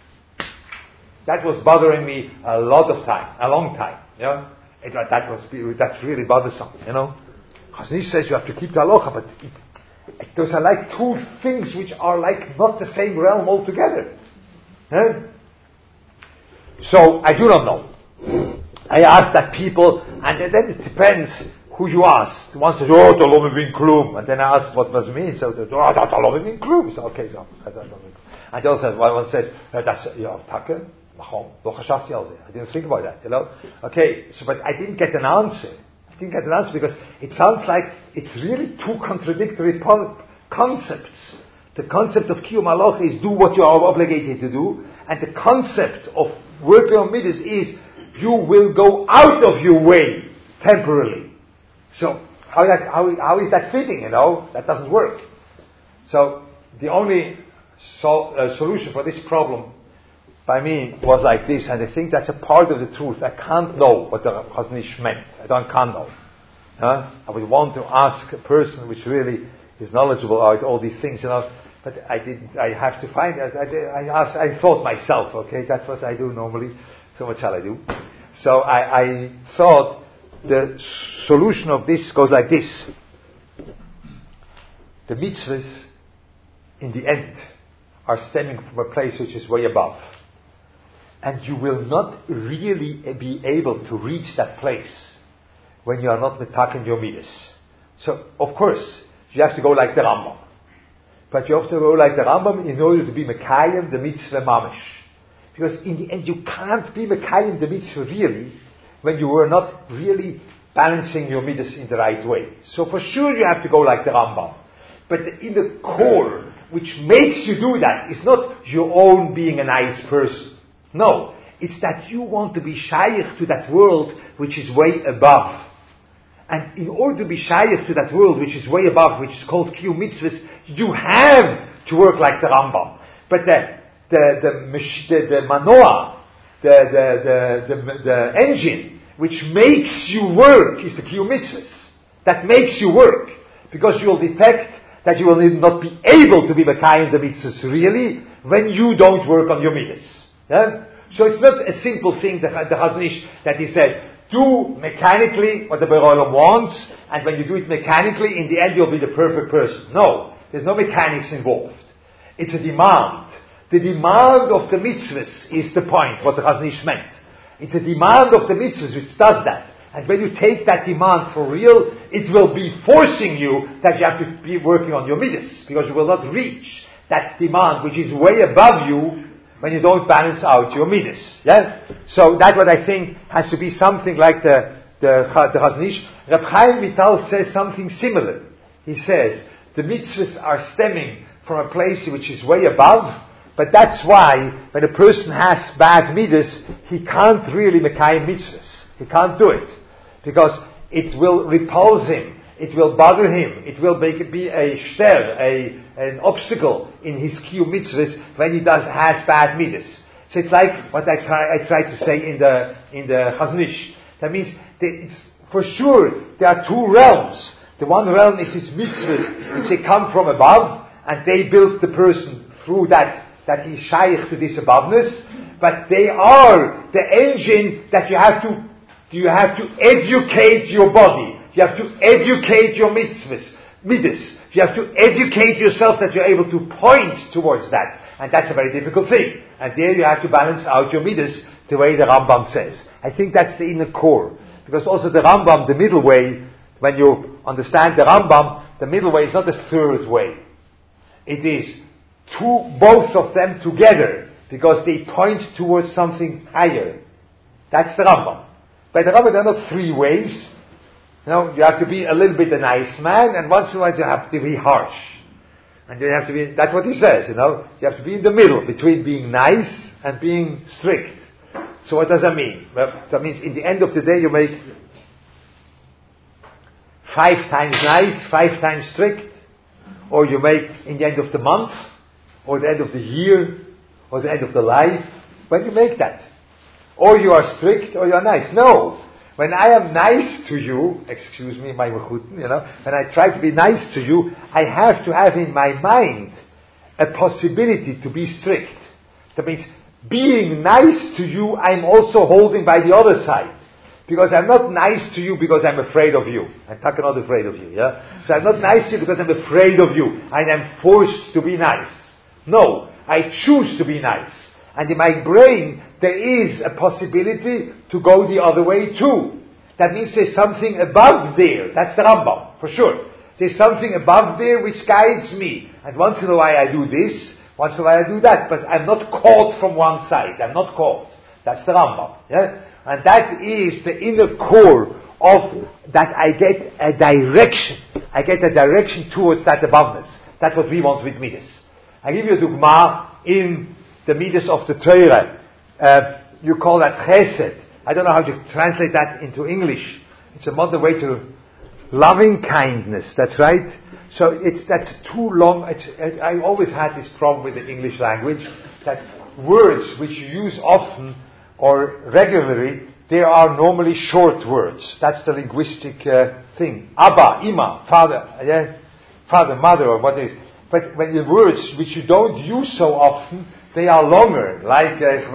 That was bothering me a lot of time, a long time. You know? It, that was, that's really bothersome, you know? Chazon Ish says you have to keep the halacha, but it, it, those are like two things which are like not the same realm altogether. Huh? So, I do not know. I ask that people, and then it depends who you ask. One says, oh, the law mean klum. And then I ask what does it mean. So, oh, the law mean klum. So, okay, so, I don't know. And the other one says, oh, that's, yeah, takke. I didn't think about that, you know. Okay, so but I didn't get an answer. I didn't get an answer because it sounds like it's really two contradictory po- concepts. The concept of kiyum halacha is do what you are obligated to do, and the concept of working on midas is you will go out of your way temporarily. So how that how how is that fitting? You know, that doesn't work. So the only sol- uh, solution for this problem by me was like this, and I think that's a part of the truth. I can't know what the Chazon Ish meant. I don't can't know. Huh? I would want to ask a person which really is knowledgeable about all these things, you know. But I didn't. I have to find. I, I, I asked. I thought myself. Okay, that's what I do normally. So what shall I do? So I, I thought the solution of this goes like this: the mitzvahs, in the end, are stemming from a place which is way above. And you will not really be able to reach that place when you are not metaken your midas. So, of course, you have to go like the Rambam. But you have to go like the Rambam in order to be mekayim the mitzvah mamish. Because in the end, you can't be mekayim the mitzvah really when you are not really balancing your midas in the right way. So for sure you have to go like the Rambam. But in the core, which makes you do that, is not your own being a nice person. No, it's that you want to be shaykh to that world which is way above. And in order to be shaykh to that world which is way above, which is called kiyum mitzvahs, you have to work like the Rambam. But the the the the, the manoah, the the, the the the engine which makes you work is the kiyum mitzvahs. That makes you work, because you will detect that you will not be able to be mekayim the mitzvahs really when you don't work on your midas. Yeah? So it's not a simple thing, the, the Chazon Ish, that he says, do mechanically what the Borei Olam wants, and when you do it mechanically, in the end you'll be the perfect person. No, there's no mechanics involved. It's a demand. The demand of the mitzvahs is the point, what the Chazon Ish meant. It's a demand of the mitzvahs which does that. And when you take that demand for real, it will be forcing you that you have to be working on your midas, because you will not reach that demand which is way above you when you don't balance out your midas. Yeah? So that's what I think has to be something like the the, the Chazon Ish. Reb Chaim Vital says something similar. He says, the mitzvahs are stemming from a place which is way above, But that's why, when a person has bad midas, he can't really mekayim mitzvahs. He can't do it. Because it will repulse him. It will bother him. It will make it be a shter, a, an obstacle in his kiyum mitzvahs when he does, has bad midas. So it's like what I try, I try to say in the, in the Chazon Ish. That means, that it's, for sure, there are two realms. The one realm is his mitzvahs, which they come from above, and they build the person through that, that he's shaykh to this aboveness, but they are the engine that you have to, you have to educate your body. You have to educate your mitzvahs, midas. You have to educate yourself that you're able to point towards that. And that's a very difficult thing. And there you have to balance out your midas the way the Rambam says. I think that's the inner core. Because also the Rambam, the middle way, when you understand the Rambam, the middle way is not the third way. It is two, both of them together, because they point towards something higher. That's the Rambam. By the Rambam, there are not three ways. You know, you have to be a little bit a nice man, and once in a while you have to be harsh. And you have to be, that's what he says, you know. You have to be in the middle, between being nice and being strict. So what does that mean? Well, that means in the end of the day you make five times nice, five times strict, or you make in the end of the month, or the end of the year, or the end of the life, when you make that. Or you are strict, or you are nice. No! When I am nice to you, excuse me, my mechuten, you know, when I try to be nice to you, I have to have in my mind a possibility to be strict. That means, being nice to you, I'm also holding by the other side. Because I'm not nice to you because I'm afraid of you. I'm not afraid of you, yeah? So I'm not nice to you because I'm afraid of you. And I'm forced to be nice. No, I choose to be nice. And in my brain, there is a possibility to go the other way too. That means there's something above there. That's the Rambam, for sure. There's something above there which guides me. And once in a while I do this, once in a while I do that. But I'm not caught from one side. I'm not caught. That's the Rambam, yeah? And that is the inner core of that I get a direction. I get a direction towards that aboveness. That's what we want with Midas. I give you a dugma in the Midas of the Torah. Uh, you call that Chesed. I don't know how to translate that into English. It's a modern way to loving kindness. That's right. So it's that's too long. It's, I always had this problem with the English language that words which you use often or regularly, they are normally short words. That's the linguistic uh, thing. Abba, Ima, father, yeah, father, mother, or what it is. But when the words which you don't use so often, they are longer, like uh,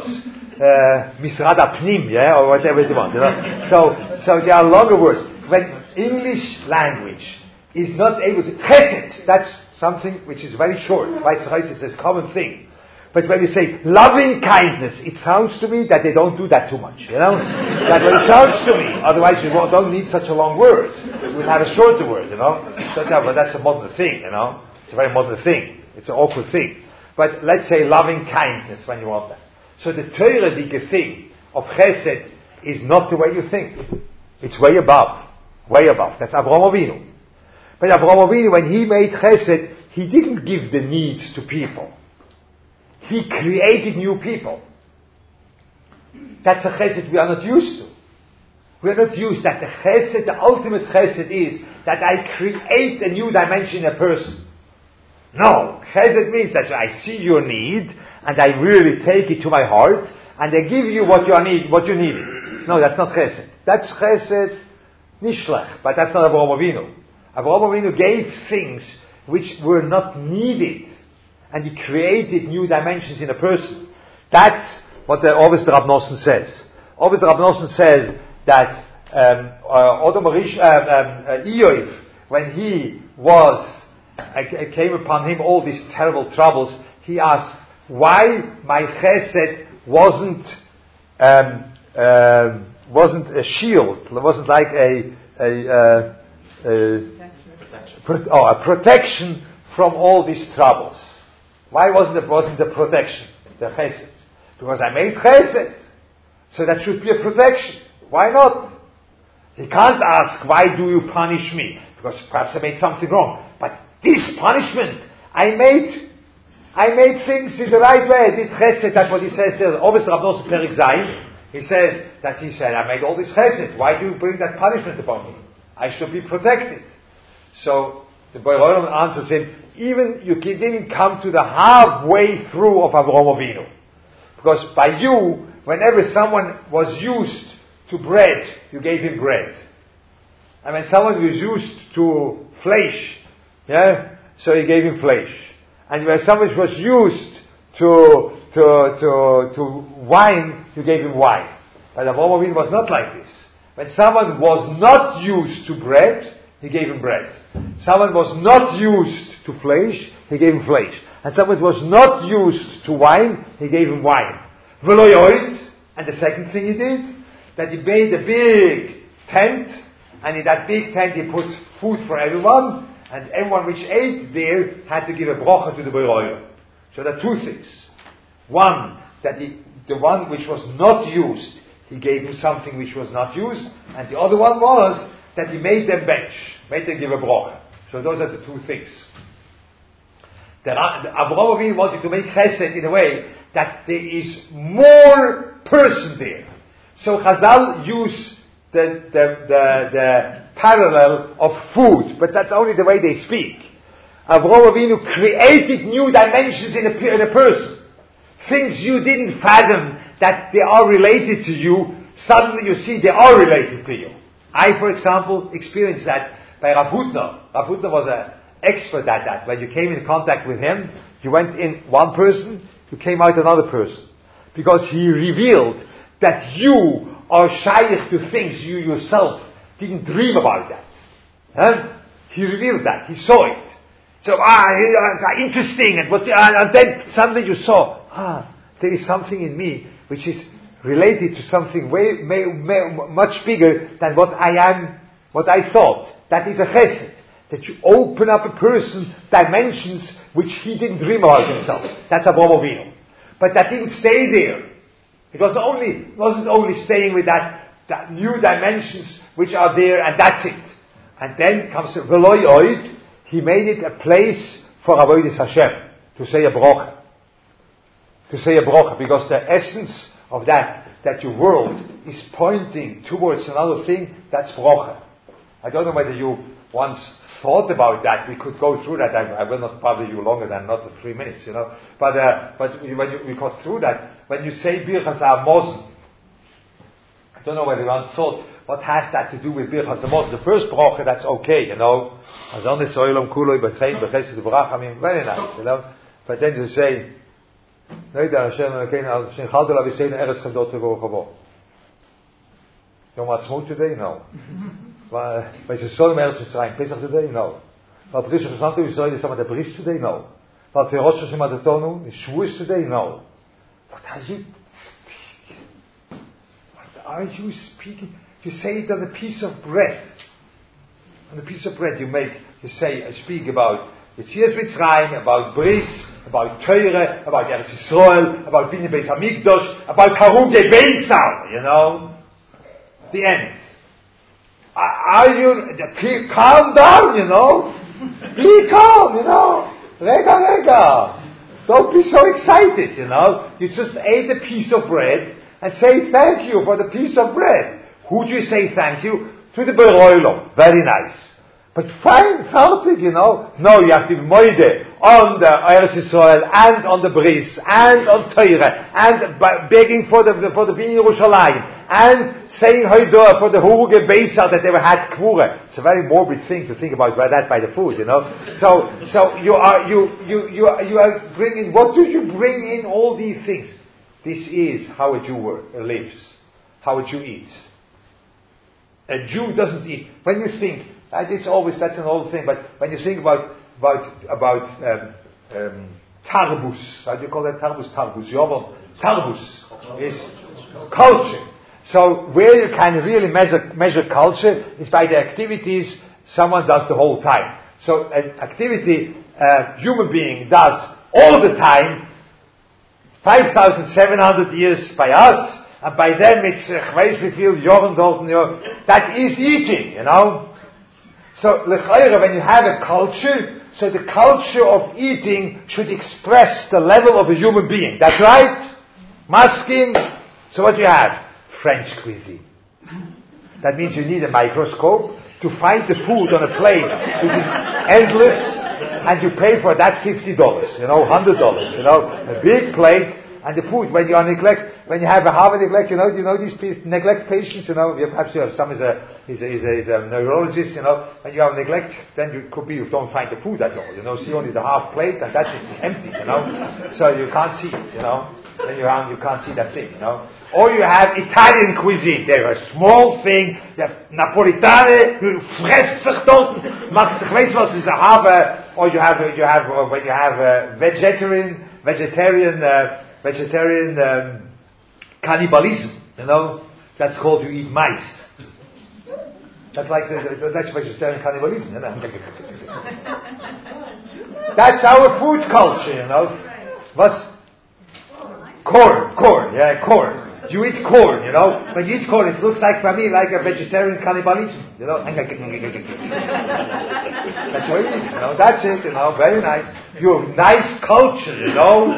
Misrad Apnim, yeah, or whatever you want. You know? So, so they are longer words. When English language is not able to chesed, that's something which is very short. It's a common thing. But when you say loving kindness, it sounds to me that they don't do that too much, you know? That's what it sounds to me. Otherwise you don't need such a long word. You would have a shorter word, you know? That's a, but that's a modern thing, you know? It's a very modern thing. It's an awkward thing. But let's say loving kindness when you want that. So the Torah thing of chesed is not the way you think. It's way above. Way above. That's Avraham Avinu. But Avraham Avinu, when he made chesed, he didn't give the needs to people. He created new people. That's a chesed we are not used to. We are not used that the chesed, the ultimate chesed is that I create a new dimension in a person. No, chesed means that I see your need and I really take it to my heart and I give you what you need, what you need. No, that's not chesed. That's chesed nishlach, but that's not Avraham Avinu. Avraham Avinu gave things which were not needed. And he created new dimensions in a person. That's what the Ovis Rab Nosson says. Ovis Rab Nosson says that um, uh, Odom Arish, uh, um, uh, Iyov, when he was, uh, came upon him all these terrible troubles, he asked, why my chesed wasn't um, uh, wasn't a shield, wasn't like a a, uh, a, pro- oh, a protection from all these troubles. Why wasn't it wasn't the protection, the chesed? Because I made chesed, so that should be a protection. Why not? He can't ask, why do you punish me? Because perhaps I made something wrong. But this punishment I made I made things in the right way. I did chesed. That's what he says there. Obviously, Rav Nosson Perik Zayin. He says that he said, I made all this chesed. Why do you bring that punishment upon me? I should be protected. So the Borei Olam answers him, even you didn't come to the halfway through of Avraham Avinu. Because by you, whenever someone was used to bread, you gave him bread. And when someone was used to flesh, yeah, so you gave him flesh. And when someone was used to to to to wine, you gave him wine. But Avraham Avinu was not like this. When someone was not used to bread, he gave him bread. Someone was not used to flesh, he gave him flesh. And someone was not used to wine, he gave him wine. V'lo yored, and the second thing he did, that he made a big tent, and in that big tent he put food for everyone, and everyone which ate there had to give a bracha to the Borei Olam. So there are two things. One, that he, the one which was not used, he gave him something which was not used, and the other one was that he made them bench, made them give a bracha. So those are the two things. The, the Avraham Avinu wanted to make chesed in a way that there is more person there. So Chazal use the, the, the, the parallel of food, but that's only the way they speak. Avraham Avinu created new dimensions in a, in a person. Things you didn't fathom that they are related to you, suddenly you see they are related to you. I, for example, experienced that by Rav Hutner. Rav Hutner was an expert at that. When you came in contact with him, you went in one person, you came out another person. Because he revealed that you are shaykh to things you yourself didn't dream about that. Huh? He revealed that. He saw it. So, ah, interesting. And, what, and then suddenly you saw, ah, there is something in me which is related to something way, way, way, much bigger than what I am, what I thought. That is a chesed. That you open up a person's dimensions which he didn't dream about himself. That's Avraham Avinu. But that didn't stay there. It was only, wasn't only staying with that, that new dimensions which are there and that's it. And then comes V'lo yored. He made it a place for Avodas Hashem. To say a bracha. To say a bracha. Because the essence of that, that your world is pointing towards another thing, that's bracha. I don't know whether you once thought about that. We could go through that. I, I will not bother you longer than not the three minutes, you know. But uh, but when you, we got through that, when you say Birchas HaMazon, I don't know whether you once thought, what has that to do with Birchas HaMazon? The first bracha, that's okay, you know. Very nice, you know. But then you say, Yom Ha'atzmaut today? No. But you saw him else Mitzrayim Pesach today? No. But Bris Chassantu Yisrael is some of the Bris today? No. But the Rosh Hashanah Tonu is Shavuos today? No. What are you speaking? What are you speaking? You say it on a piece of bread. On a piece of bread you make, you say, I speak about Yetzias Mitzrayim, about Bris, about Torah, about Eretz Yisrael, about Binyan Beis Hamikdash, about Harugei Beisal, you know. The end. Are you, calm down, you know. Be calm, you know. Rega, rega. Don't be so excited, you know. You just ate a piece of bread and say thank you for the piece of bread. Who do you say thank you? To the Borei Olam. Very nice. But fine, fertig, you know. No, you have to be moide on the Eretz Yisrael and on the Bris and on Torah and begging for the for the Binyan Yerushalayim and saying Hoidah for the Harugei Beisal that they were had Kvura. It's a very morbid thing to think about by that by the food, you know. So so you are you you you are, you are bringing. What do you bring in all these things? This is how a Jew lives, how a Jew eats. A Jew doesn't eat. When you think. It's always, that's an old thing, but when you think about, about, about, um, um, tarbus, how do you call that? Tarbus, tarbus, yovam, tarbus is culture. So where you can really measure, measure culture is by the activities someone does the whole time. So an activity a human being does all the time, five thousand seven hundred years by us, and by them it's, uh, we feel, that is eating, you know. So, l'chayra, when you have a culture, So the culture of eating should express the level of a human being. That's right? Masking. So what do you have? French cuisine. That means you need a microscope to find the food on a plate which is endless, and you pay for that fifty dollars, you know, one hundred dollars, you know, a big plate, and the food, when you are neglect, when you have a Harvard neglect, you know, you know these pe- neglect patients, you know, you perhaps you have some is a, is a, is a, is a neurologist, you know, when you have neglect, then you could be, you don't find the food at all, you know, see only the half plate, and that's it, empty, you know, so you can't see it, you know, when you're around, you can't see that thing, you know. Or you have Italian cuisine. They're a small thing. You have Napolitane. You fress sich dort. Machst dich weiss was is a have. Or you have you have uh, when you have uh, vegetarian vegetarian uh, vegetarian um, cannibalism. You know that's called you eat mice. That's like uh, that's vegetarian cannibalism. You know? That's our food culture. You know. Was corn, corn, yeah, corn. You eat corn, you know. When you eat corn, it looks like for me like a vegetarian cannibalism, you know. That's what you eat, you know. That's it, you know. Very nice. You have nice culture, you know.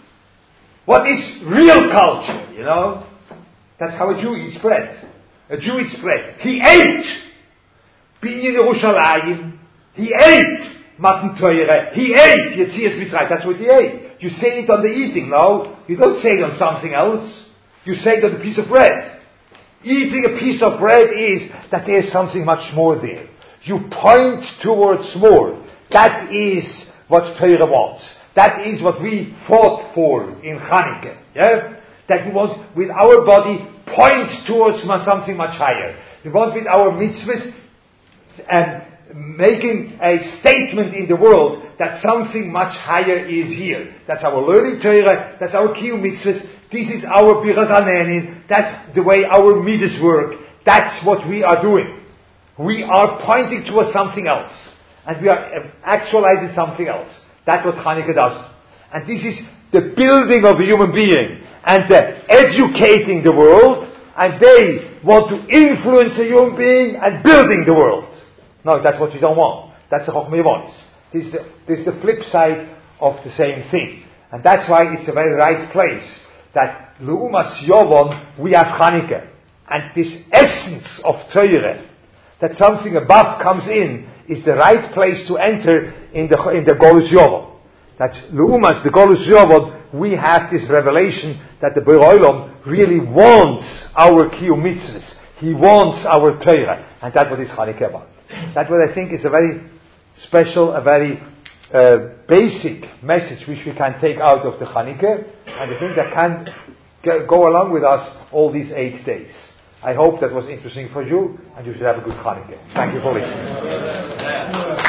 What is real culture, you know? That's how a Jew eats bread. A Jew eats bread. He ate. Binyan Yerushalayim. He ate. Matan Torah. He ate. Yetzias Mitzrayim. That's what he ate. You say it on the eating, no? You don't say it on something else. You say it on a piece of bread. Eating a piece of bread is that there is something much more there. You point towards more. That is what Torah wants. That is what we fought for in Chanukah. Yeah? That we want with our body point towards something much higher. We want with our mitzvahs and making a statement in the world that something much higher is here. That's our learning Torah, that's our kiyum mitzvahs, this is our biras hanenin, that's the way our midas work, that's what we are doing. We are pointing towards something else, and we are actualizing something else. That's what Chanukah does. And this is the building of a human being, and the educating the world, and they want to influence a human being and building the world. No, that's what you don't want. That's the Chochmah Yevonis. This is the, this is the flip side of the same thing. And that's why it's a very right place that Leumas Yovon, we have Chanukah. And this essence of Torah, that something above comes in, is the right place to enter in the in the Golus Yovon. That's Leumas, the Golus Yovon, we have this revelation that the Borei Olam really wants our Kiyum Mitzvahs. He wants our Torah. And that's what is Chanukah about. That's what I think is a very special, a very uh, basic message which we can take out of the Chanukah, and I think that can g- go along with us all these eight days. I hope that was interesting for you, and you should have a good Chanukah. Thank you for listening.